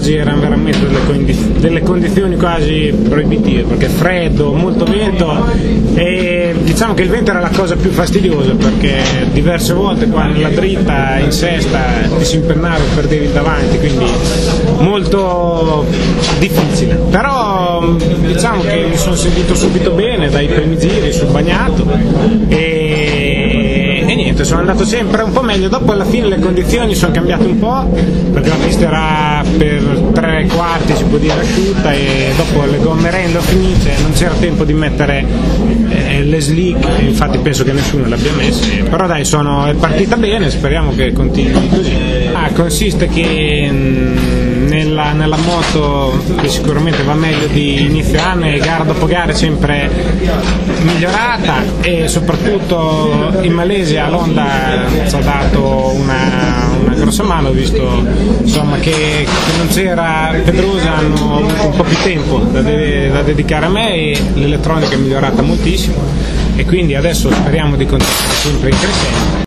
oggi erano veramente delle condizioni quasi proibitive, perché freddo, molto vento, e diciamo che il vento era la cosa più fastidiosa, perché diverse volte qua nella dritta in sesta ti si impennava e perdevi il davanti, quindi molto difficile. Però diciamo che mi sono sentito subito bene dai primi giri sul bagnato e niente, sono andato sempre un po' meglio. Dopo alla fine le condizioni sono cambiate un po', perché la pista era per 3/4 si può dire asciutta, e dopo le gomme rendo finisce, non c'era tempo di mettere le slick, infatti penso che nessuno le abbia messe, però dai, è partita bene, speriamo che continui così. Consiste che nella moto, che sicuramente va meglio di inizio anno, e gara dopo gara è sempre migliorata, e soprattutto in Malesia l'Honda ci ha dato una grossa mano, visto insomma che non c'era Pedrosa, hanno avuto un po' più tempo da dedicare a me, e l'elettronica è migliorata moltissimo, e quindi adesso speriamo di continuare sempre in crescendo.